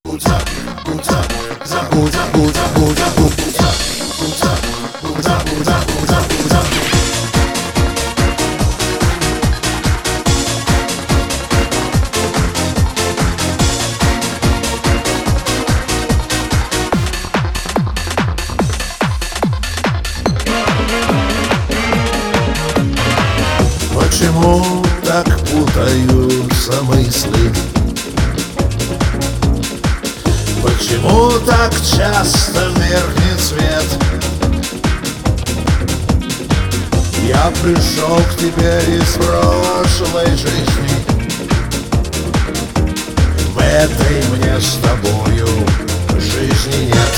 Почему так путаются мысли? Почему так часто меркнет свет? Я пришел к тебе из прошлой жизни, в этой мне с тобою жизни нет.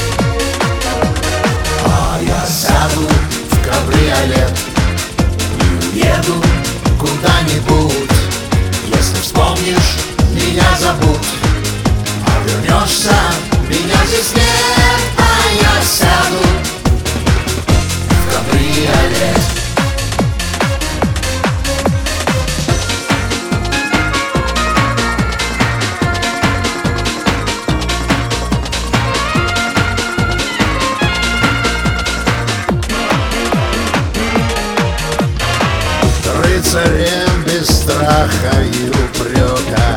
А я сяду в кабриолет и уеду куда-нибудь. Если вспомнишь, меня зовут, а вернешься, меня здесь нет. А я сяду в кабриолет. Рыцарем без страха и упрека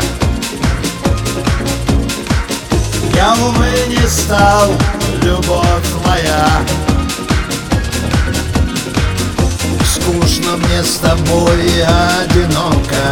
я, увы, не стал, любовь моя. Скучно мне с тобой и одиноко.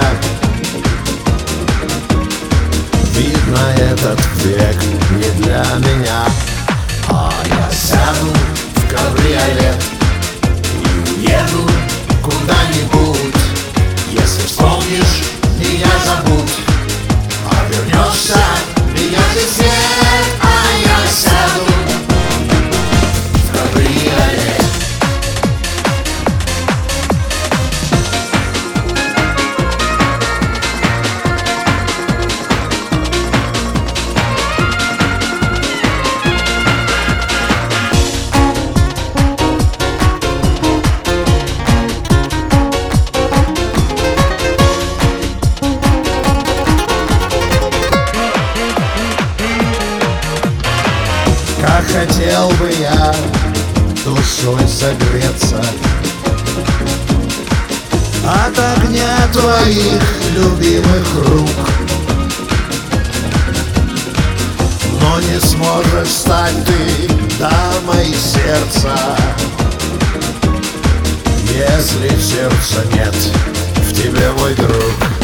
Видно, этот век не для меня. А я сяду в кабриолет и уеду куда-нибудь. Если вспомнишь, меня зовут, а вернешься, меня здесь нет. А я сяду в кабриолет. Как хотел бы я душой согреться от огня твоих любимых рук, но не сможешь стать ты дамой сердца, если в сердце нет в тебе, мой друг.